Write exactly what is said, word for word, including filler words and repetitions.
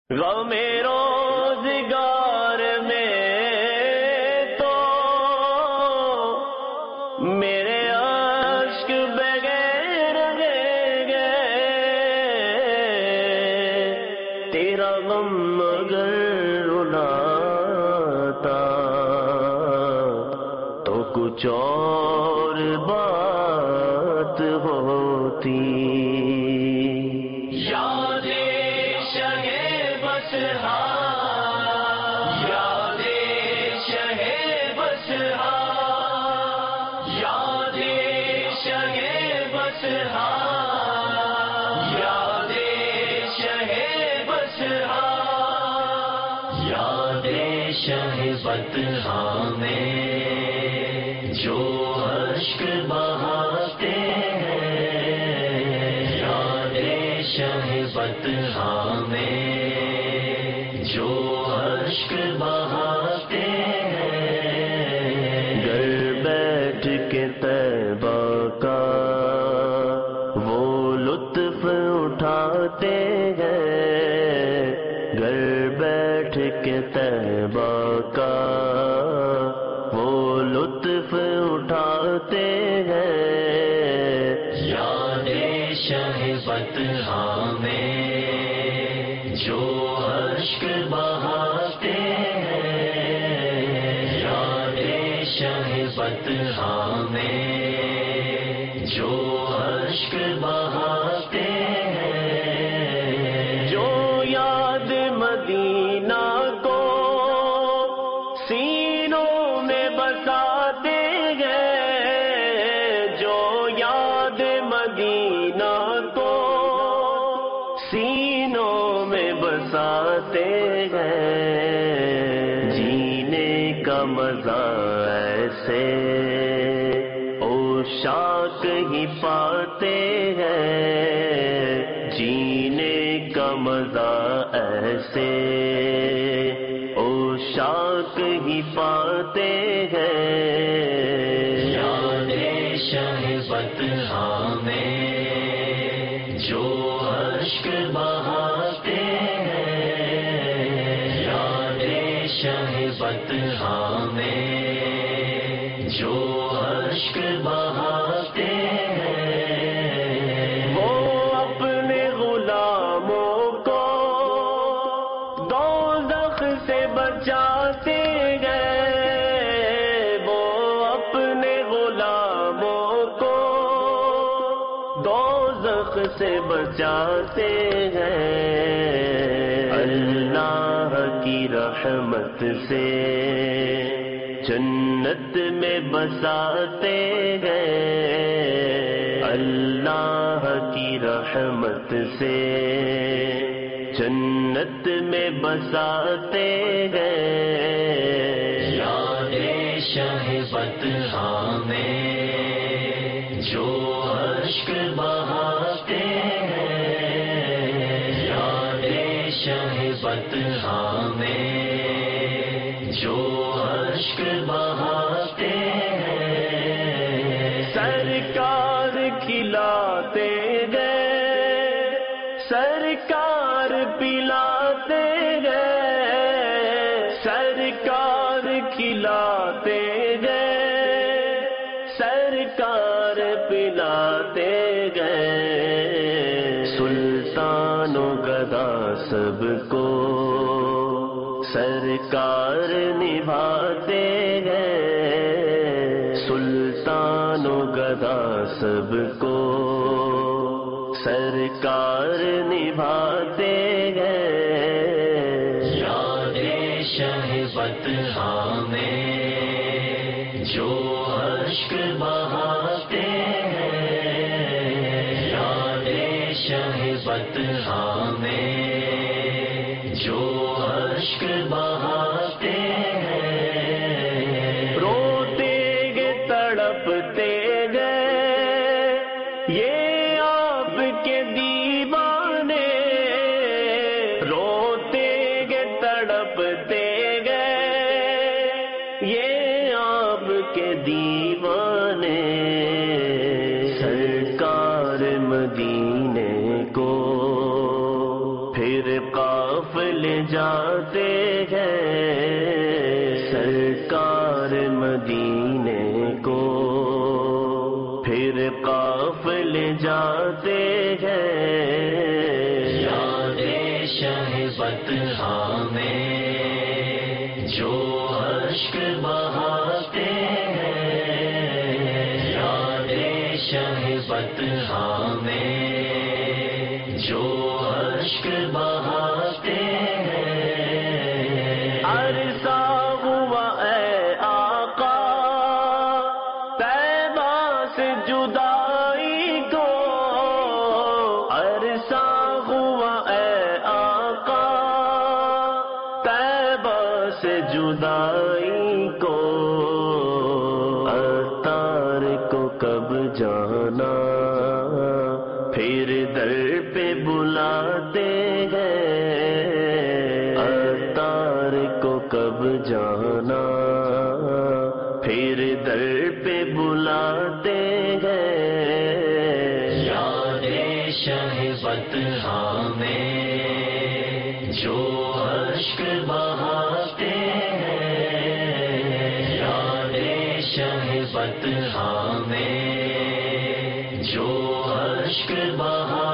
غم روزگار میں تو میرے اشک بغیر رہ گئے، تیرا غم اگر رلاتا تو کچھ اور بات ہوتی۔ بطحا میں جو اشک بہاتے ہیں، یاد شہ بطحا میں جو اشک بہاتے ہیں، گھر بیٹھ کے طیبہ کا وہ لطف اٹھاتے ہیں، گھر بیٹھ کے طیبہ کا وہ لطف اٹھاتے ہیں، یاد شہ بطحا میں جو اشک بہاتے ہیں، یاد شہ بطحا میں جو اشک بہاتے ہیں، جو یاد مدینہ کو سینوں میں بساتے ہیں، جو یاد مدینہ کو سینوں میں بساتے ہیں، جینے کا مزہ ایسے عشاق ہی پاتے ہیں، جینے کا مزہ ایسے عشاق ہی پاتے ہیں، یاد شہ بطحا میں جو اشک بہاتے ہیں، یاد شہ بطحا میں جو اشک بہاتے ہیں، وہ اپنے غلاموں کو دوزخ سے بچاتے گئے، وہ اپنے غلاموں کو دوزخ سے بچاتے ہیں، اللہ کی رحمت سے جنت میں بساتے ہیں، اللہ کی رحمت سے جنت میں بساتے ہیں، یاد شہ بطحا میں جو اشک بہاتے ہیں، یاد شہ بطحا میں جو اشک بہاتے ہیں، سرکار کھلاتے گئے، سرکار پلاتے گئے، سرکار کھلاتے گئے، سرکار پلاتے گئے، سلطان و گدا سب کو سرکار نبھاتے ہیں، سلطان و گدا سب کو سرکار نبھاتے ہیں، یاد شہ بطحا میں جو اشک بہاتے ہیں، یاد شہ بطحا میں جو اشک بہاتے ہیں، روتے گے تڑپتے گئے یہ آپ کے دیوانے، روتے گے تڑپتے گئے یہ آپ کے دیوانے، سرکار مدینے کو لے جاتے ہیں سرکار مدینے کو، پھر قافلے جاتے ہیں یاد شہ بطحا میں جو اشک بہاتے ہیں، یاد شہ بطحا میں جو اشک بہاتے ہیں۔ عرصہ ہوا اے آقا طیبہ سے جدائی کو، عرصہ ہوا اے آقا طیبہ سے جدائی کو، عطار کو کب جانا پھر در پہ بلاتے ہیں، عطار کو کب جانا پھر در پہ بلاتے ہیں۔ یاد شہ بطحا میں جو اشک بہاتے ہیں، یاد شہ بطحا میں جو اشک بہاتے